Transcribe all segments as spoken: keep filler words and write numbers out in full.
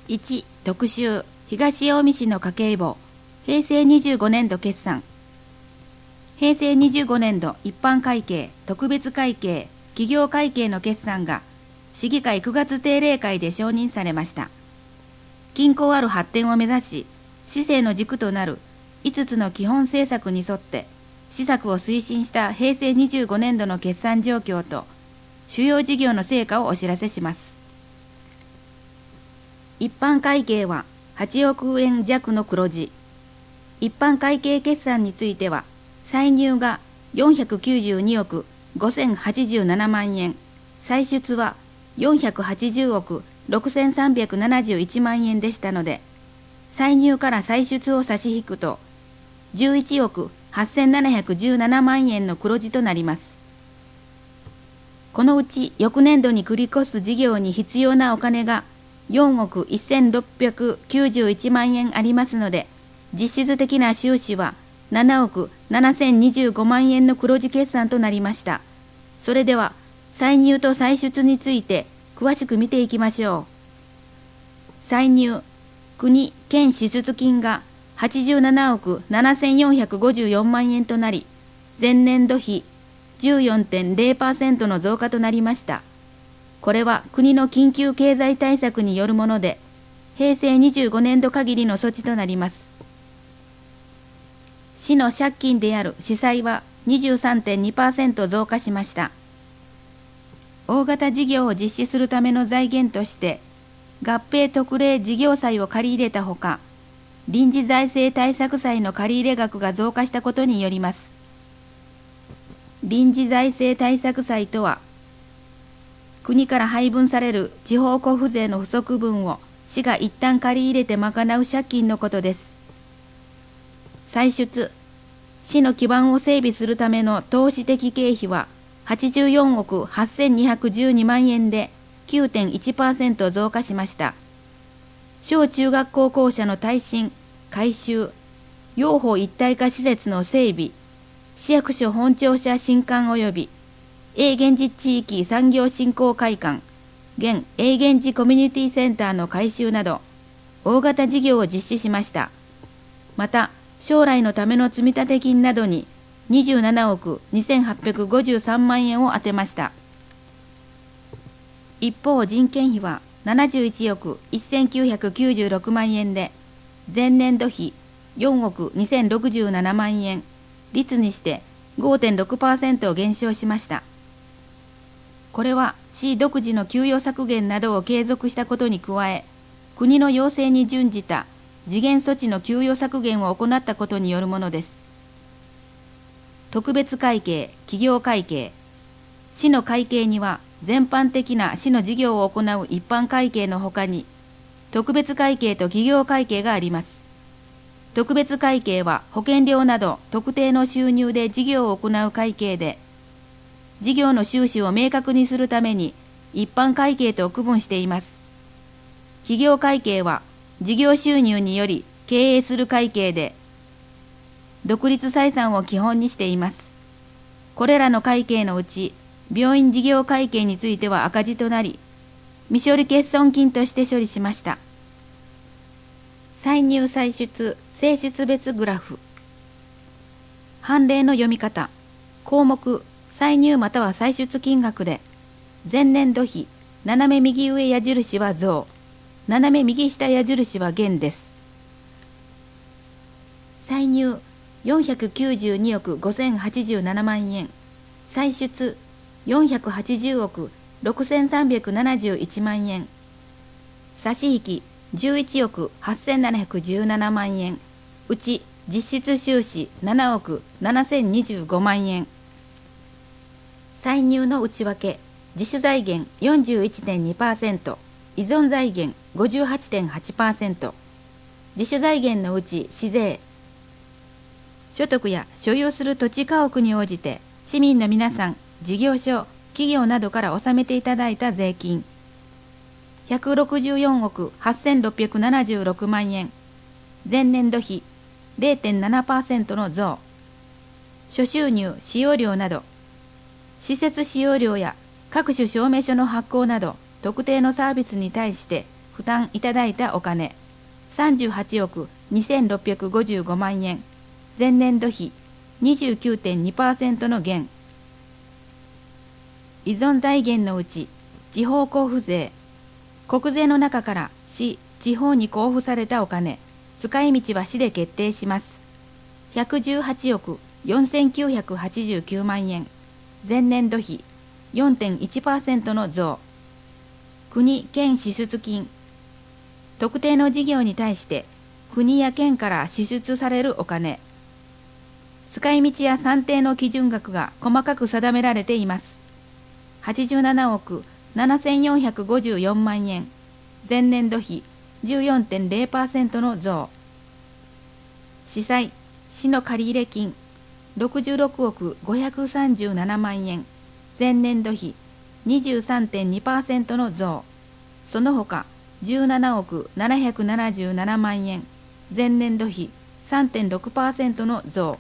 いち. 特集東近江市の家計簿へいせいにじゅうごねんど決算。へいせいにじゅうごねんど一般会計、特別会計、企業会計の決算が市議会くがつ定例会で承認されました。均衡ある発展を目指し、市政の軸となるいつつの基本政策に沿って施策を推進したへいせいにじゅうごねんどの決算状況と主要事業の成果をお知らせします。一般会計ははちおくえん弱の黒字。一般会計決算については、歳入がよんひゃくきゅうじゅうにおくごせんはちじゅうななまんえん、歳出はよんひゃくはちじゅうおくろくせんさんびゃくななじゅういちまんえんでしたので、歳入から歳出を差し引くと、じゅういちおくはっせんななひゃくじゅうななまんえんの黒字となります。このうち翌年度に繰り越す事業に必要なお金がよんおくせんろっぴゃくきゅうじゅういちまんえんありますので、実質的な収支はななおくななせんにじゅうごまんえんの黒字決算となりました。それでは歳入と歳出について詳しく見ていきましょう。歳入、国・県支出金がはちじゅうななおくななせんよんひゃくごじゅうよんまんえんとなり、前年度比 じゅうよんてんぜろパーセント の増加となりました。これは国の緊急経済対策によるもので、へいせいにじゅうごねんど限りの措置となります。市の借金である市債は にじゅうさんてんにパーセント 増加しました。大型事業を実施するための財源として、合併特例事業債を借り入れたほか、臨時財政対策債の借り入れ額が増加したことによります。臨時財政対策債とは、国から配分される地方交付税の不足分を市が一旦借り入れて賄う借金のことです。歳出、市の基盤を整備するための投資的経費ははちじゅうよんおくはっせんにひゃくじゅうにまんえんで きゅうてんいちパーセント 増加しました。小中学校校舎の耐震、改修、養護一体化施設の整備、市役所本庁舎新館及び永源寺地域産業振興会館、現永源寺コミュニティセンターの改修など、大型事業を実施しました。また、将来のための積立金などににじゅうななおくにせんはっぴゃくごじゅうさんまんえんを充てました。一方、人件費はななじゅういちおくせんきゅうひゃくきゅうじゅうろくまんえんで、前年度比よんおくにせんろくじゅうななまんえん、率にして ごてんろくパーセント を減少しました。これは市独自の給与削減などを継続したことに加え、国の要請に準じた時限措置の給与削減を行ったことによるものです。特別会計、企業会計。市の会計には全般的な市の事業を行う一般会計のほかに、特別会計と企業会計があります。特別会計は保険料など特定の収入で事業を行う会計で、事業の収支を明確にするために一般会計と区分しています。企業会計は事業収入により経営する会計で、独立採算を基本にしています。これらの会計のうち、病院事業会計については赤字となり、未処理欠損金として処理しました。歳入歳出、性質別グラフ。判例の読み方。項目、歳入または歳出金額で、前年度比、斜め右上矢印は増、斜め右下矢印は減です。歳入よんひゃくきゅうじゅうにおくごせんはちじゅうななまんえん、歳出よんひゃくはちじゅうおくろくせんさんびゃくななじゅういちまんえん、差し引きじゅういちおくはっせんななひゃくじゅうななまんえん、うち実質収支ななおくななせんにじゅうごまんえん。歳入の内訳、自主財源 よんじゅういちてんにパーセント、依存財源 ごじゅうはちてんはちパーセント、自主財源のうち市税、所得や所有する土地家屋に応じて市民の皆さん、事業所、企業などから納めていただいた税金ひゃくろくじゅうよんおくはっせんろっぴゃくななじゅうろくまんえん、前年度比 れいてんななパーセント の増。諸収入使用料など、施設使用料や各種証明書の発行など特定のサービスに対して負担いただいたお金さんじゅうはちおくにせんろっぴゃくごじゅうごまんえん、前年度比 にじゅうきゅうてんにパーセント の減。依存財源のうち地方交付税、国税の中から市・地方に交付されたお金、使い道は市で決定します。ひゃくじゅうはちおくよんせんきゅうひゃくはちじゅうきゅうまんえん、前年度比 よんてんいちパーセント の増。国・県支出金、特定の事業に対して国や県から支出されるお金、使い道や算定の基準額が細かく定められています。はちじゅうななおくななせんよんひゃくごじゅうよんまんえん、前年度比 じゅうよんてんゼロパーセント の増。市債、市の借入金ろくじゅうろくおくごひゃくさんじゅうななまんえん、前年度比 にじゅうさんてんにパーセント の増。その他じゅうななおくななひゃくななじゅうななまんえん、前年度比 さんてんろくパーセント の増。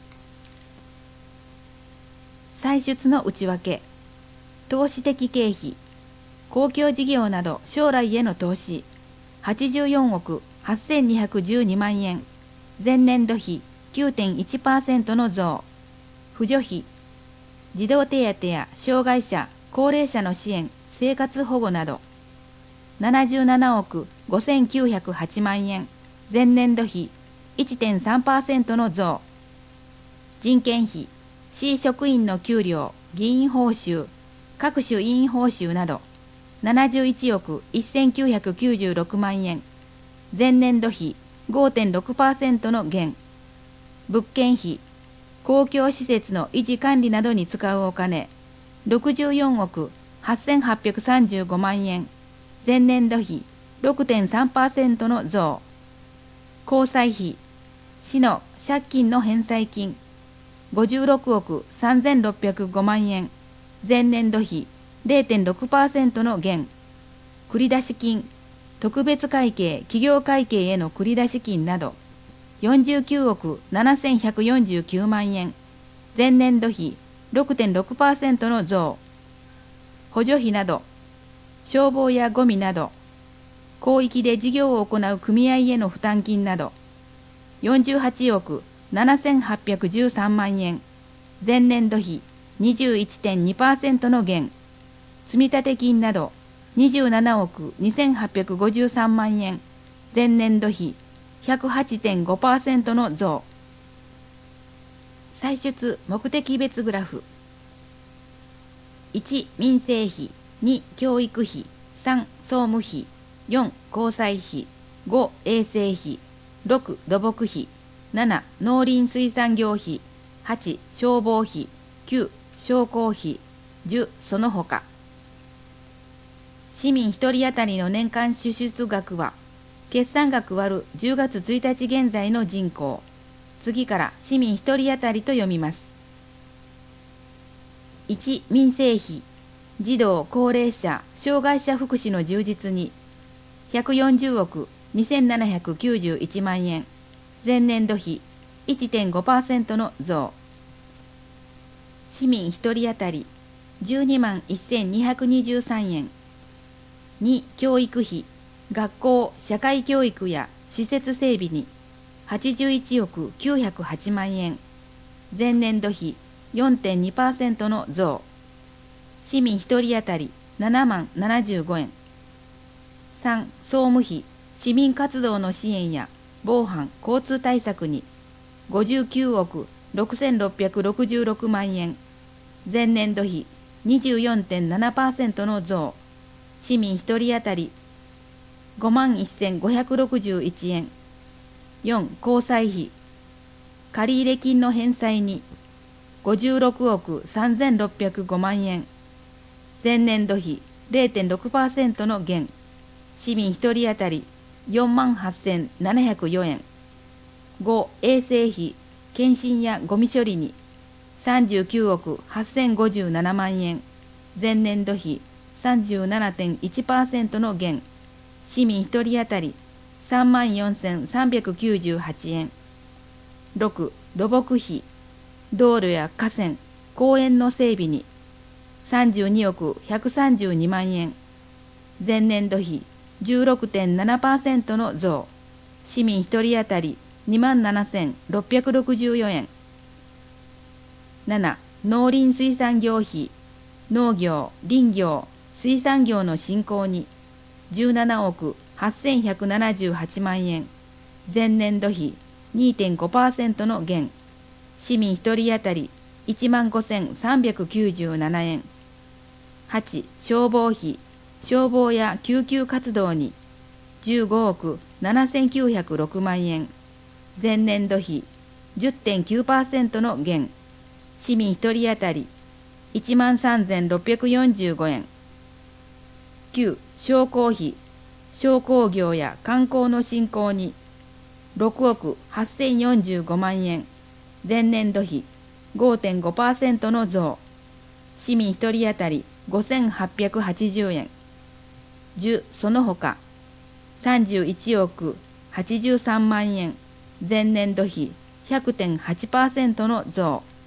歳出の内訳、投資的経費、公共事業など将来への投資はちじゅうよんおくはっせんにひゃくじゅうにまんえん、前年度比 きゅうてんいちパーセント の増。扶助費、児童手当や障害者、高齢者の支援、生活保護などななじゅうななおくごせんきゅうひゃくはちまんえん、前年度比 いってんさんパーセント の増。人件費、市職員の給料、議員報酬、各種委員報酬などななじゅういちおくせんきゅうひゃくきゅうじゅうろくまんえん、前年度比 ごてんろくパーセント の減。物件費、公共施設の維持管理などに使うお金ろくじゅうよんおくはっせんはっぴゃくさんじゅうごまんえん、前年度比 ろくてんさんパーセント の増。公債費、市の借金の返済金ごじゅうろくおくさんぜんろっぴゃくごまんえん、前年度比 れいてんろくパーセント の減。繰出金、特別会計企業会計への繰出金などよんじゅうきゅうおくななせんひゃくよんじゅうきゅうまんえん、前年度比 ろくてんろくパーセント の増。補助費など消防やゴミなど広域で事業を行う組合への負担金などよんじゅうはちおくななせんはっぴゃくじゅうさんまんえん、前年度比 にじゅういちてんにパーセント の減。積立金などにじゅうななおくにせんはっぴゃくごじゅうさんまんえん、前年度比 ひゃくはちてんごパーセント の増。歳出目的別グラフ、いち民生費、に教育費、さん総務費、よん交際費、ご衛生費、ろく土木費、なな農林水産業費、はち消防費、きゅう商工費、じゅうその他。市民ひとり当たりの年間支出額は決算額割るじゅうがつついたち現在の人口、次から市民ひとり当たりと読みます。いち民生費、児童高齢者障害者福祉の充実にひゃくよんじゅうおくにせんななひゃくきゅうじゅういちまんえん、前年度比 いってんごパーセント の増。市民ひとり当たりじゅうにまんせんにひゃくにじゅうさんえん。に教育費、学校社会教育や施設整備にはちじゅういちおくきゅうひゃくはちまんえん、前年度比 よんてんにパーセント の増。市民ひとり当たりななまんななじゅうごえん。さん総務費、市民活動の支援や防犯交通対策にごじゅうきゅうおくろくせんろっぴゃくろくじゅうろくまんえん、前年度比 にじゅうよんてんななパーセント の増。市民ひとり当たりごまんせんごひゃくろくじゅういちえん。よん交際費、借入金の返済にごじゅうろくおくさんぜんろっぴゃくごまんえん、前年度比 れいてんろくパーセント の減。市民ひとり当たりよんまんはっせんななひゃくよえん。ご衛生費、検診やゴミ処理にさんじゅうきゅうおくはっせんごじゅうななまんえん、前年度比 さんじゅうななてんいちパーセント の減。市民ひとり当たりさんまんよんせんさんびゃくきゅうじゅうはちえん。ろく土木費、道路や河川公園の整備にさんじゅうにおくひゃくさんじゅうにまんえん、前年度比じゅうろくてんななパーセント の増。市民ひとり当たり にまんななせんろっぴゃくろくじゅうよえん。なな. 農林水産業費。農業、林業、水産業の振興にじゅうななおくはっせんひゃくななじゅうはちまんえん。前年度比 にてんごパーセント の減。市民ひとり当たり いちまんごせんさんびゃくきゅうじゅうななえん。はち. 消防費。消防や救急活動にじゅうごおくななせんきゅうひゃくろくまんえん。前年度比 じゅってんきゅうパーセント の減。市民ひとり当たり いちまんさんぜんろっぴゃくよんじゅうごえん。きゅう. 商工費。商工業や観光の振興にろくおくはっせんよんじゅうごまんえん。前年度比 ごてんごパーセント の増。市民ひとり当たりごせんはっぴゃくはちじゅうえん。じゅう. その他さんじゅういちおくはちじゅうさんまんえん。前年度比 ひゃくてんはちパーセント の増。